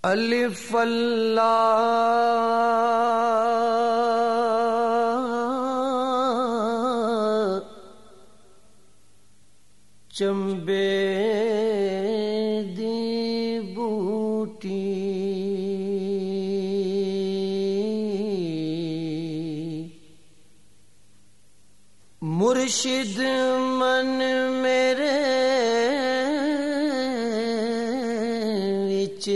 الف اللہ چمبے دی بوٹی مرشد من میرے وچ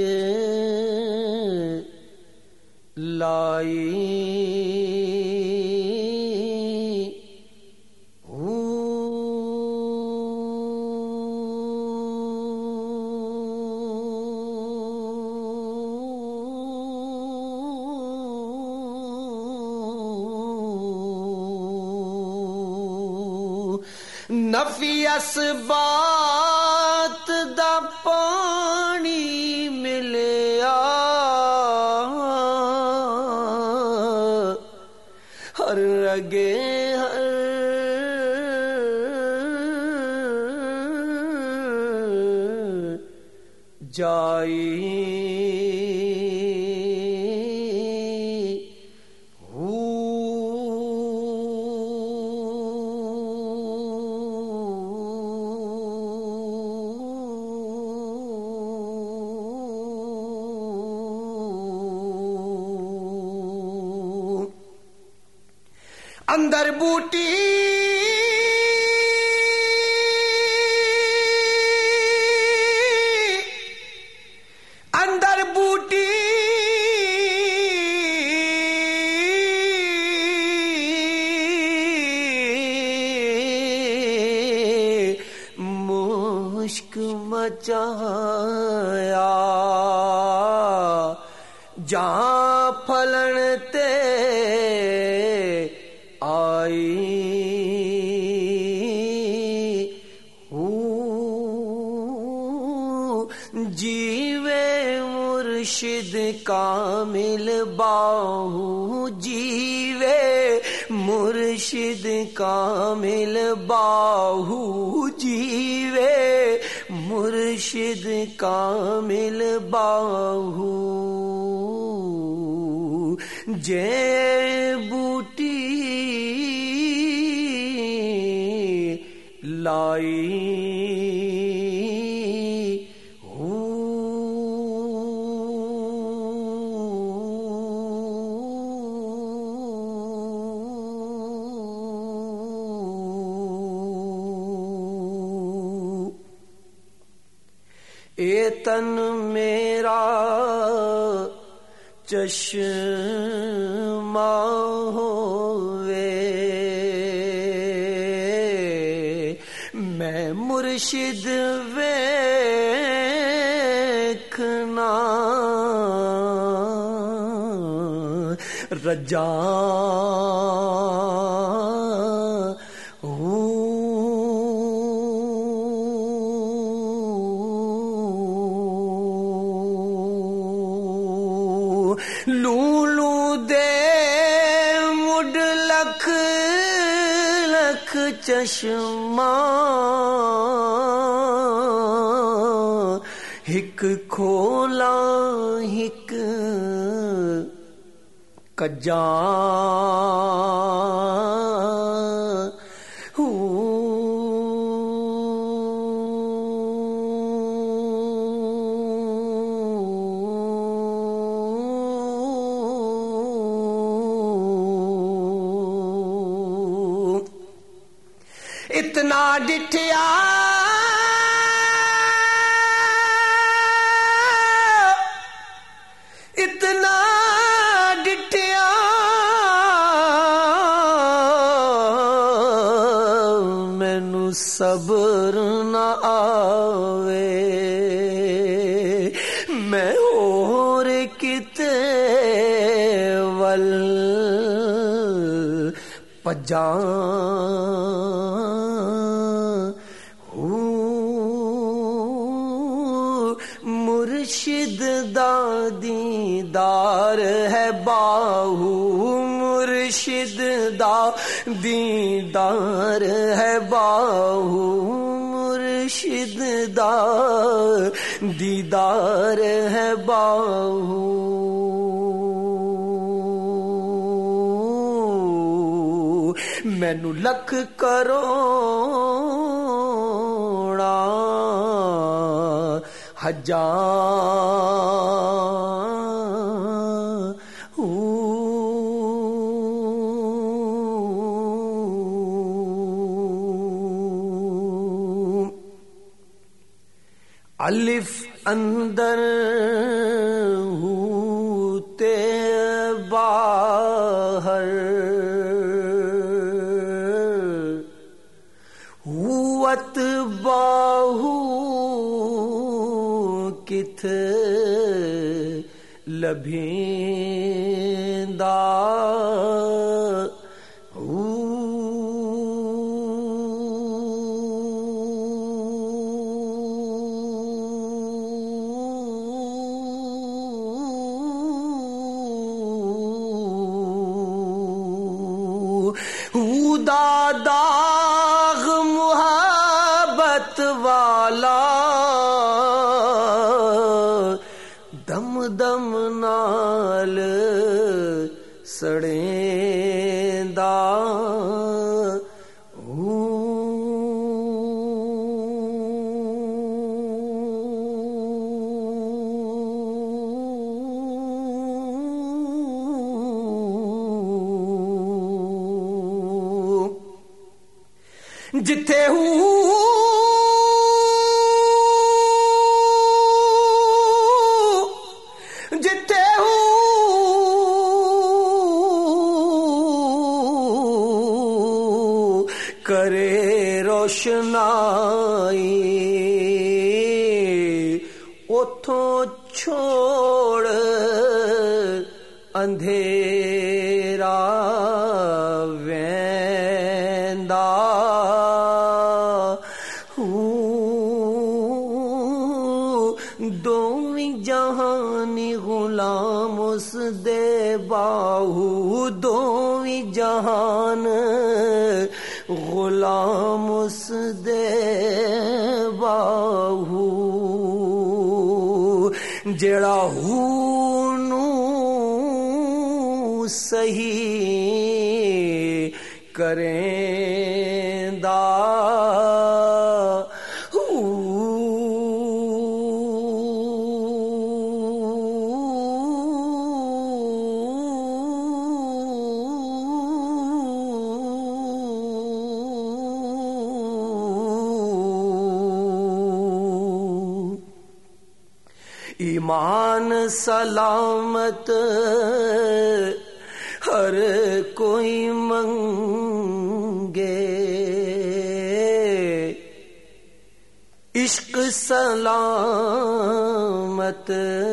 لائی نفی اسبات دا پانی ملیا ہر رگے ہر جائی اندر بوٹی اندر بوٹی مشک مچایا جہاں پھلن تے آئی جیوے مرشد کامل باہو جیوے مرشد کامل باہو جیوے مرشد کامل باہو جے بوٹی لائی اے تن میرا چشمہ ہووے میں مرشد ویکھنا رجا لولو دے مڈ لکھ لکھ چشمہ ہک کھولا ہک کجا اتنا ڈٹھیا اتنا ڈٹھیا مینوں صبر نہ آوے میں اور کتے ول پجاں مرشد دا دیدار ہے باہو مرشد دا دیدار ہے باہو مرشد دا دیدار ہے باہو مینو لکھ کروڑا الف اندر ہوتے باہر ہوت باہو کت لبھیندا داغ محبت والا دم دم نال سڑیندا جتھے جتھے کرے روشنائی اتھوں چھوڑ اندھیرا ویندا دوویں جہانی غلام اس دے باہو دوویں جہان غلام اس دے باہو جڑا نو صحیح کریندا ایمان سلامت ہر کوئی منگے عشق سلامت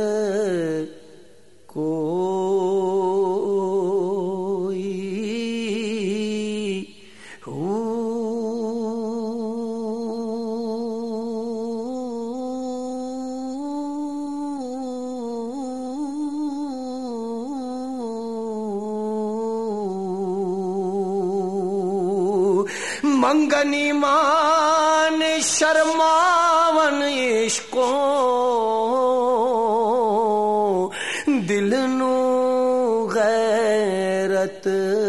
منگن ایمان شرماون عشقوں دل نو غیرت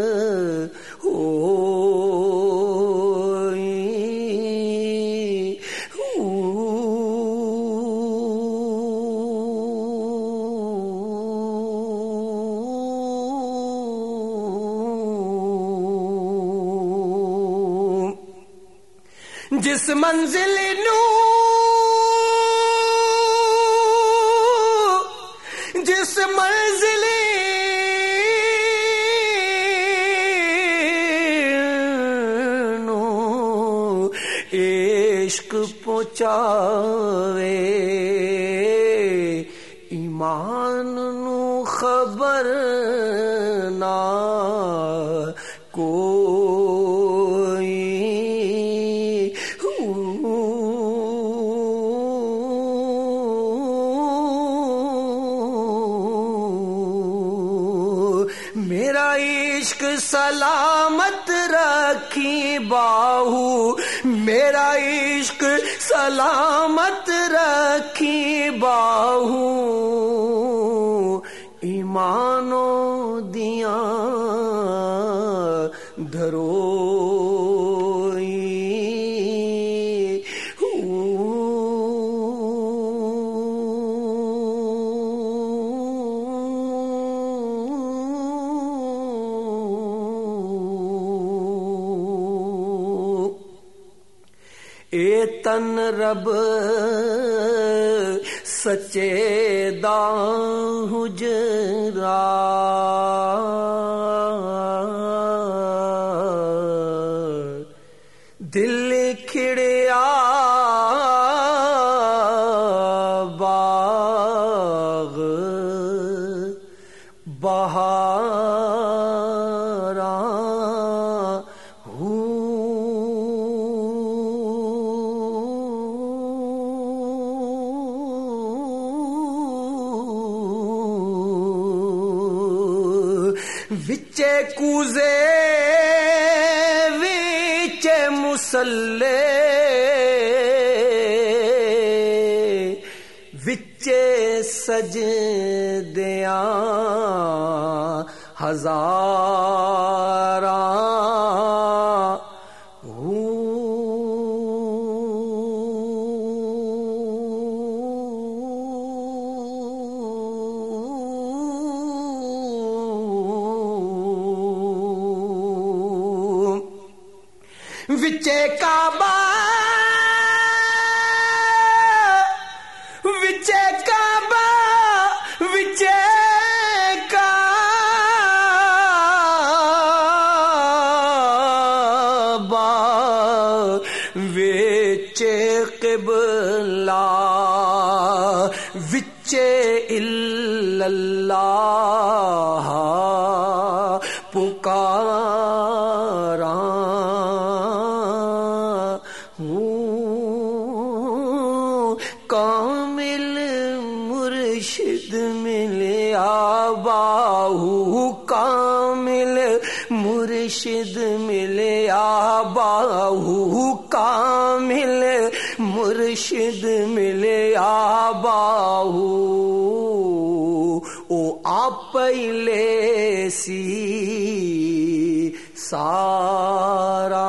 جس منزل نو جس منزل نو عشق پہنچاوے ایمان نو خبر نہ میرا عشق سلامت رکھی باہو میرا عشق سلامت رکھی باہو ایمانو دیاں دھروئی اے تن رب سچے دا حجرا دل کھڑیا باغ بہاراں وچے کوزے وچے مسلے وچے سجدیاں ہزاراں وچے کعبہ وچے کعبہ وچے کعبہ وچے قبلہ وچے اللہ پکاراں کامل مرشد ملیا باہو کامل مرشد ملیا باہو کامل مرشد ملیا باہو او آپ لے سی سارا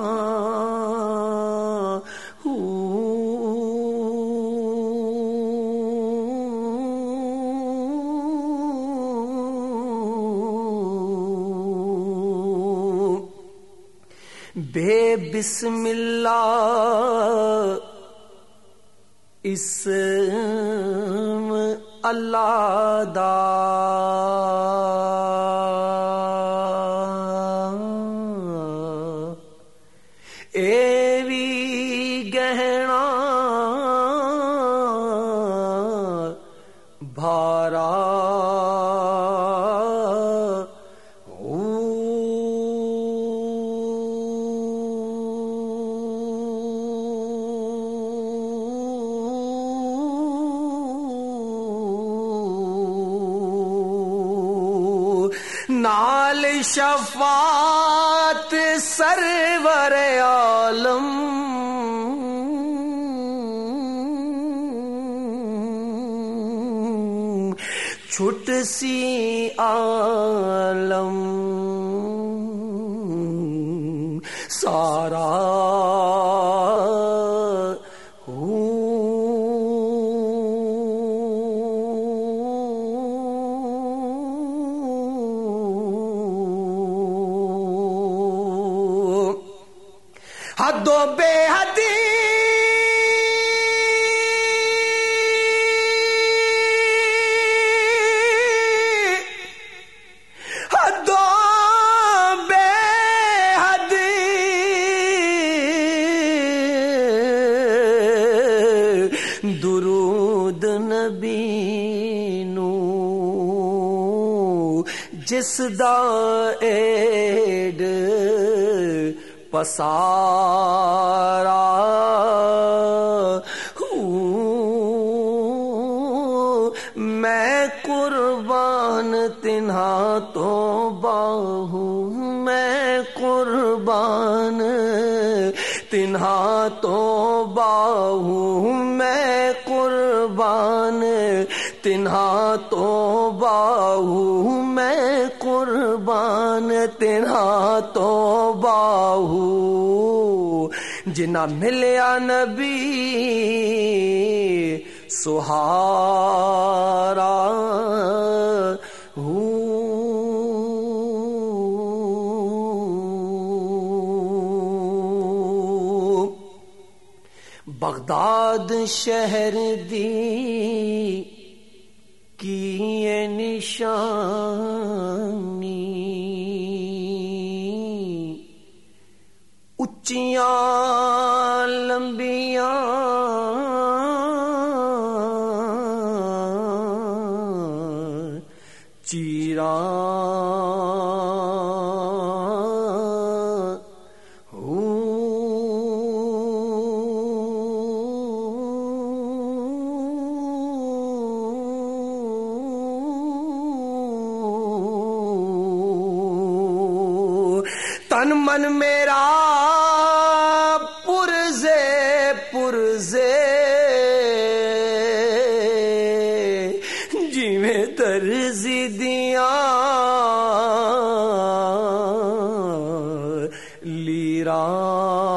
بے بسم اللہ اسم اللہ دا اے وی گہنا بھارا نال شفاعت سرور عالم چھٹ سی عالم سارا حد و بے حدی حد و بے حدی درود نبی نو جس دا ایڈ پسارا میں قربان تنہا تو باہو تنہا تو باہوں میں قربان، تنہا تو باہوں میں قربان، تنہا تو باہوں جنا ملیا نبی سہارا بغداد شہر دی کی یہ نشانی، اچیاں لمبیاں چیراں تن من میرا پرزے پرزے جویں درزی دیاں لیراں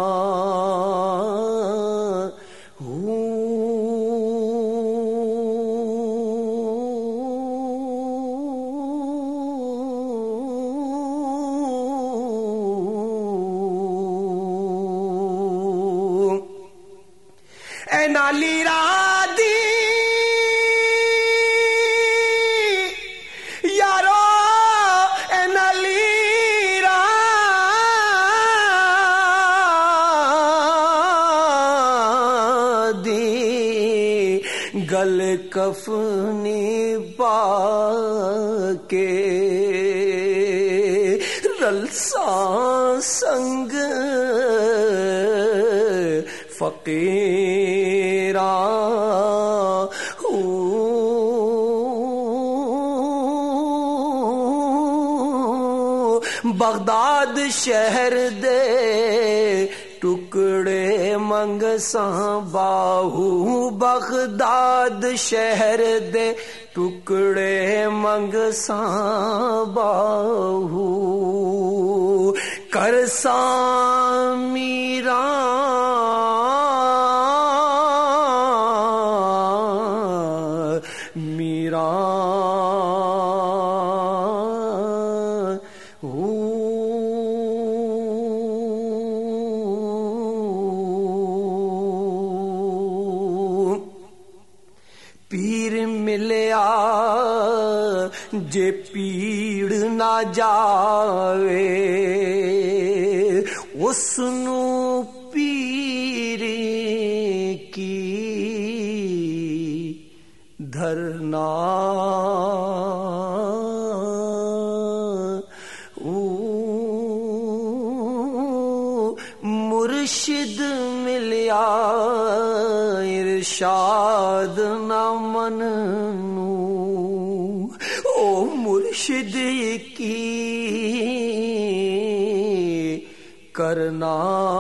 اے نالی رادی یارو، اے نالی رادی گل کفنی پا کے رلساں سنگ فقیراں بغداد شہر دے ٹکڑے منگساں باہو، بغداد شہر دے ٹکڑے منگساں باہو، کرساں میراں پیر ملیا جے پیڑ نہ جاوے، اس نو پیر کی دھرنا مرشد ملیا ارشاد نہ مننو، او مرشد کی کرنا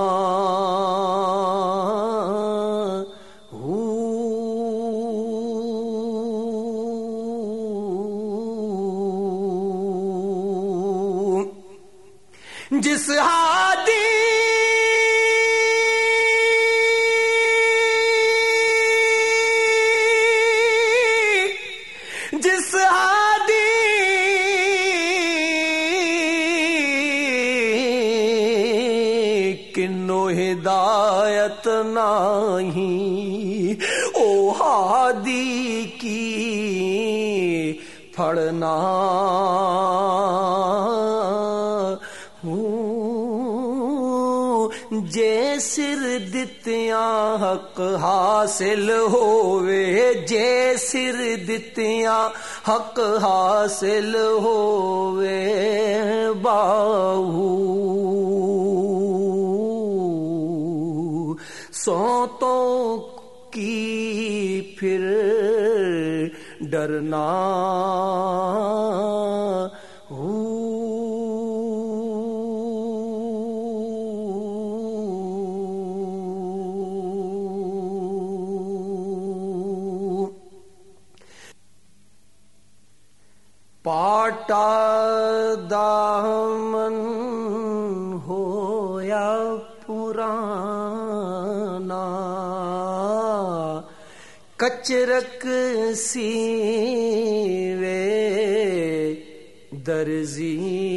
جس ہادی جس ہادی کنو ہدایت نہیں، او ہادی کی پھڑنا جے سر دتیاں حق حاصل ہووے، جے سر دتیاں حق حاصل ہووے باہو سوتوں کی پھر ڈرنا پاٹا دامن ہویا پرانا کچرک سیوے درزی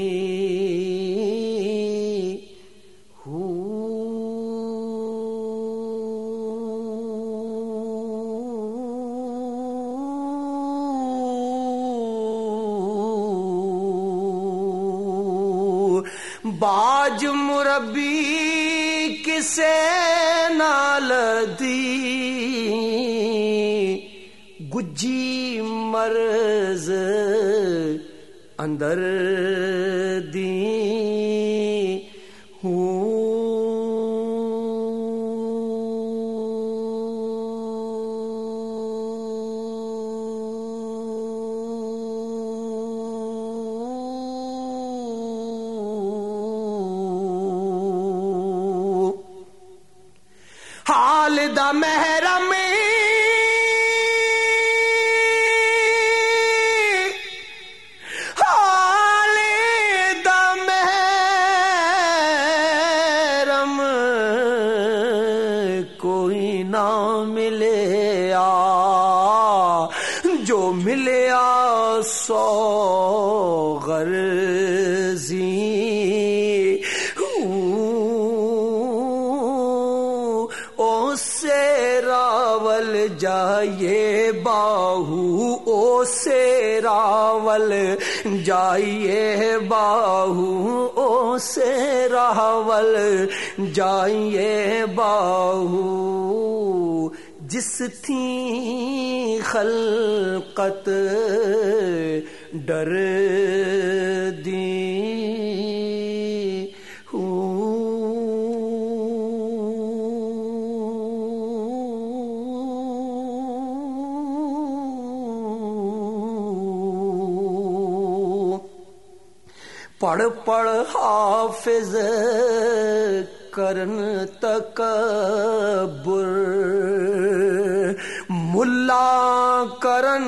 باج مربی کسے نال دی گجی مرض اندر دی حال دا محرم حال دا محرم کوئی نہ ملیا جو ملیا سو غرضی راول جائیے باہو او سے راول جائیے باہو او سے راول جائیے باہو جس تھی خلقت ڈر دی پڑھ پڑھ حافظ کرن تکبر ملا کرن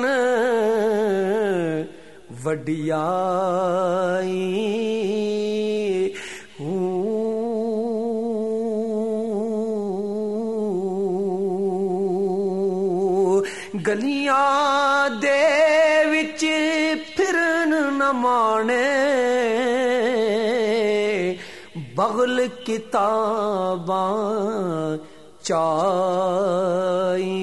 وڈیائی گلیاں دے وچ پھرن نہ مانے بغل کتاباں چائی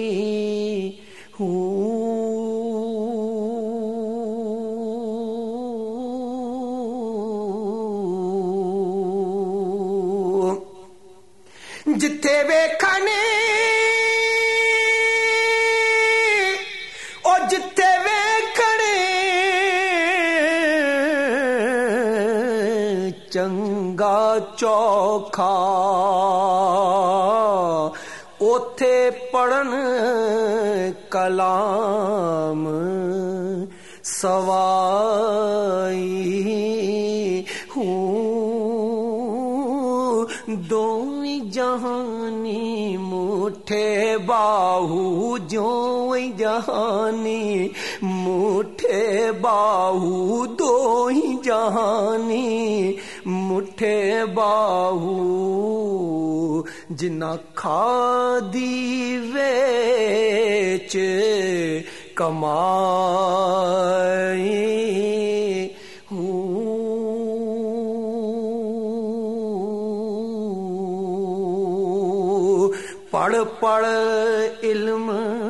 جتھے ویکھنے او جتھے ویکھنے چنگا چوکھا اوتھے پڑھن کلام سوائی دوئی جہانی مٹھے باہو جوئی جہانی مٹھے باہو دوئی جہانی مٹھے باہو جنہ کھادی ویچ کمائی پڑھ پڑھ علم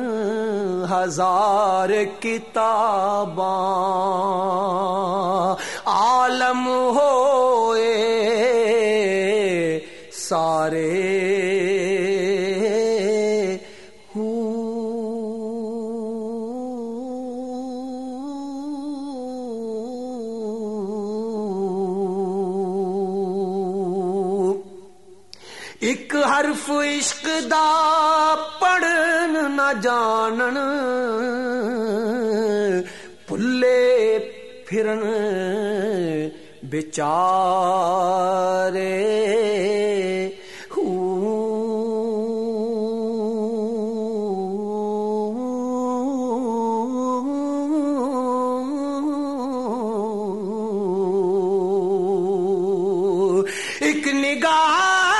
ہزار کتاباں عالم ہوئے سارے ایک حرف عشق دا پڑھن نہ جانن پھلے پھرن بیچارے ایک نگاہ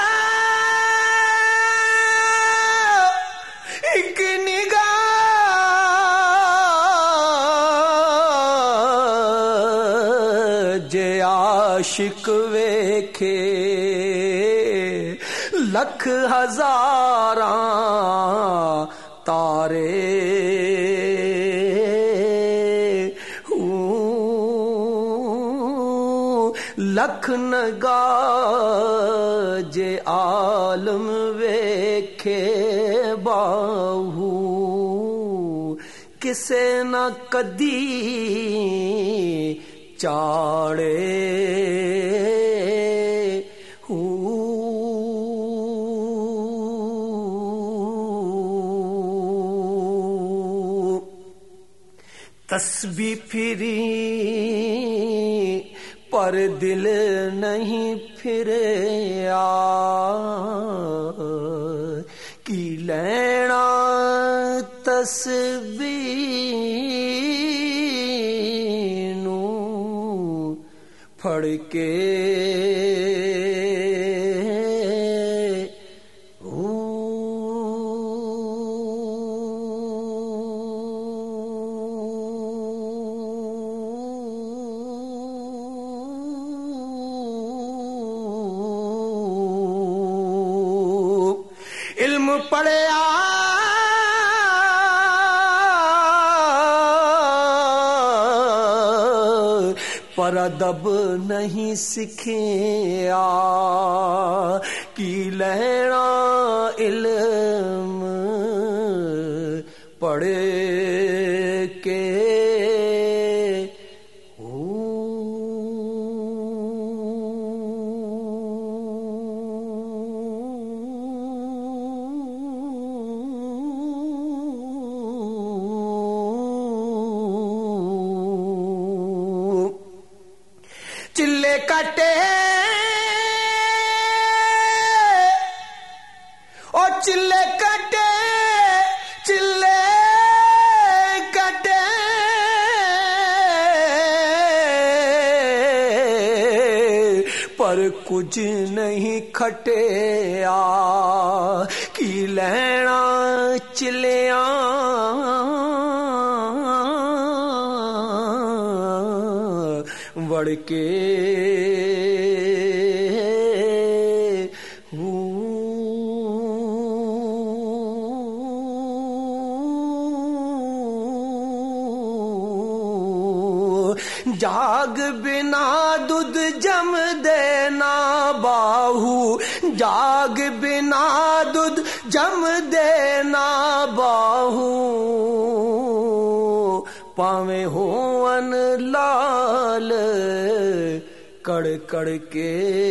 جے عاشق ویکھے لکھ ہزاراں تارے لکھ نگاہ جے عالم ویکھے باہو کسے نہ کدی چاڑے تسبیح پھری پر دل نہیں پھریا کی لینا تسبیح نو پھڑ کے علم پڑھیا پر ادب نہیں سکھیا کی لینا علم پڑھ کے چلے کٹے او چلے کٹے چلے کٹے پر کچھ نہیں کھٹیا کی لینا چلیاں وڑ کے جاگ بنا دودھ جم دینا باہو جاگ بنا دودھ جم دینا باہو پاویں ہون لال کڑ کڑ کے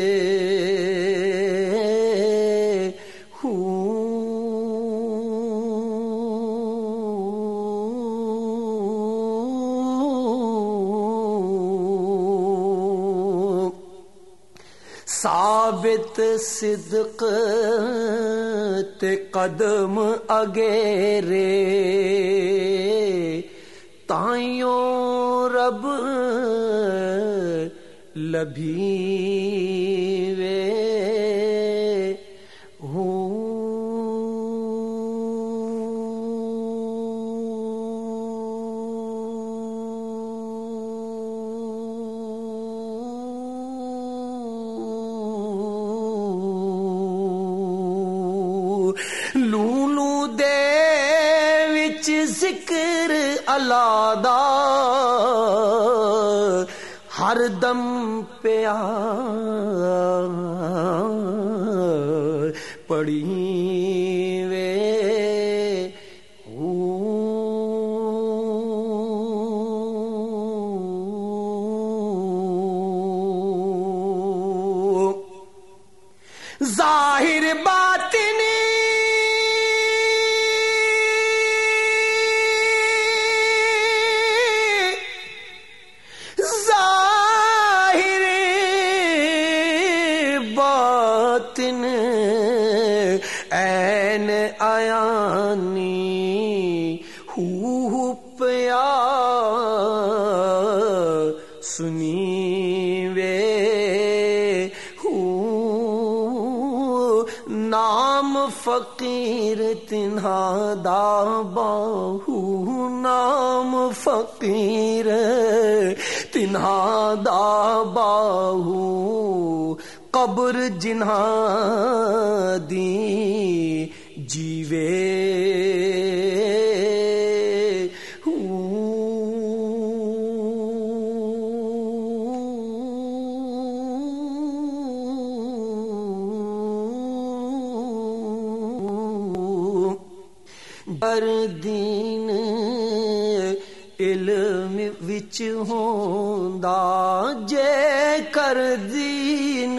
ثابت صدق تے قدم اگیرے تائیوں رب لبھی وے لولو دے وچ ذکر اللہ دا ہر دم پیا پڑی وے ظاہر باطنی باطن عین عیانی ہو پیا سنی وے ہو نام فقیر تنہا دا باہو نام فقیر تنہا دا باہو قبر جنہا دی جیوے در دین علم وچ ہوندا جے کر دین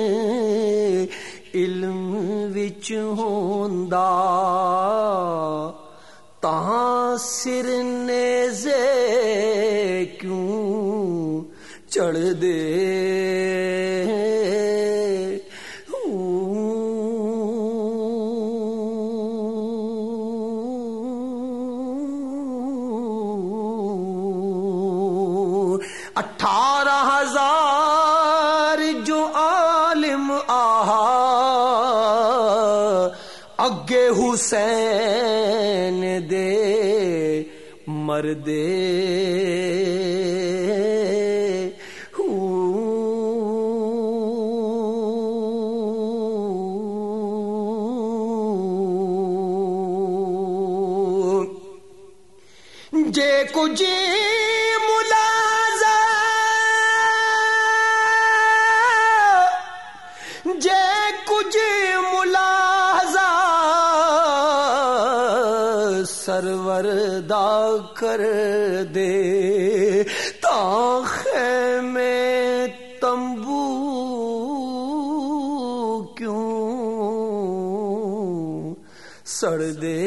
علم وچ ہوندا تاں سر نیزے کیوں چڑھ دے اٹھارہ ہزار جو عالم آہا اگے حسین دے مردے جے کچھ سرور دا کر دے تاں خیمے تمبو کیوں سڑ دے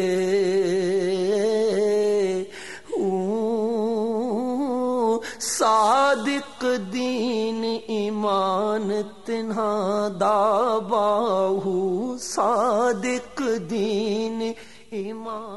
صادق دین ایمان تنہا دا باہو صادق دین ایمان